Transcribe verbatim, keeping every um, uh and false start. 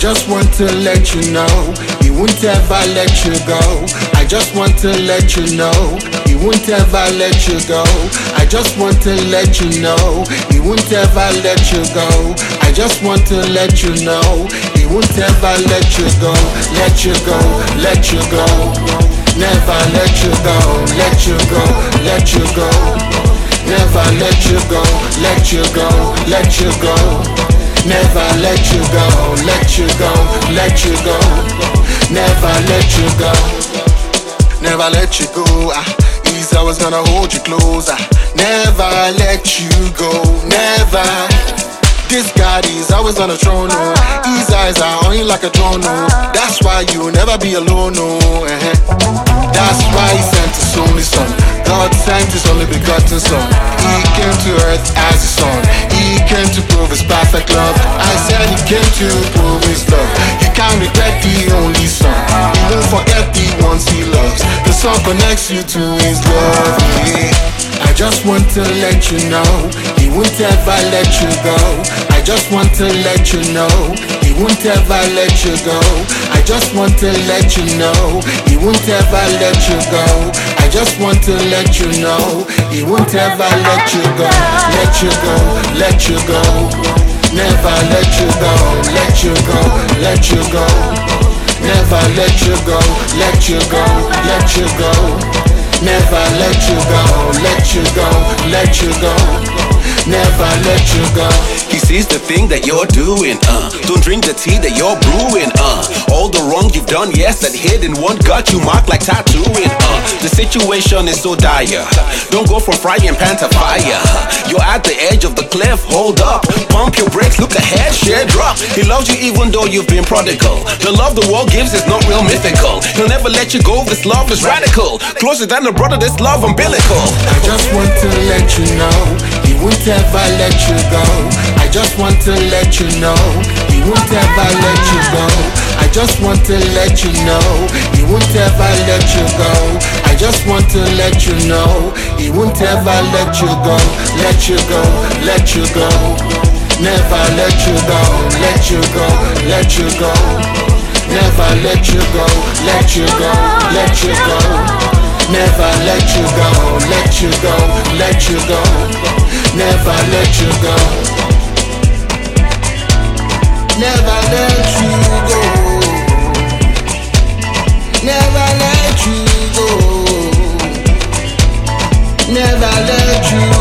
just want to let you know, he won't ever let you go. I just want to let you know, he won't ever let you go. I just want to let you know, he won't ever let you go. I just want to let you know, he won't ever let you go. Let you go, let you go. Never let you go, let you go, let you go. Never let you go, let you go, let you go. Never let you go, let you go, let you go. Never let you go. Never let you go. Ah, he's always gonna hold you close. Ah, never let you go, never. This God is always on the throne, no. His eyes are on you like a drone, no. That's why you'll never be alone, no. Uh-huh. That's why he sent his only son. God sent his only begotten son. He came to earth as his son. He came to prove his perfect love. I said he came to prove his love. You can't regret the only son. He won't forget the ones he loves. The son connects you to his love, yeah. I just want to let you know, he won't ever let you go. I just want to let you know, he won't ever let you go. I just want to let you know, he won't ever let you go. I just want to let you know, he won't ever let you go. Let you go, let you go. Never let you go, let you go, let you go. Never let you go, let you go, let you go. Never let you go, let you go, let you go. Never let you go. He sees the thing that you're doing, uh Don't drink the tea that you're brewing, uh All the wrong you've done, yes, that hidden one got you marked like tattooing, uh The situation is so dire. Don't go from frying pan to fire. You're at the edge of the cliff, hold up. Pump your brakes, look ahead, share drop. He loves you even though you've been prodigal. The love the world gives is not real mythical. He'll never let you go, this love is radical. Closer than a brother, this love umbilical. I just want to let you know, he won't ever let you go. I just want to let you know, he won't ever let you go. I just want to let you know, he won't ever let you go. I just want to let you know, he won't ever let you go. Let you go, let you go. Never let you go, let you go, let you go. Never let you go, let you go, let you go. Never let you go, let you go, let you go. Never let you go. Never let you go. Never let you go. Never let you go.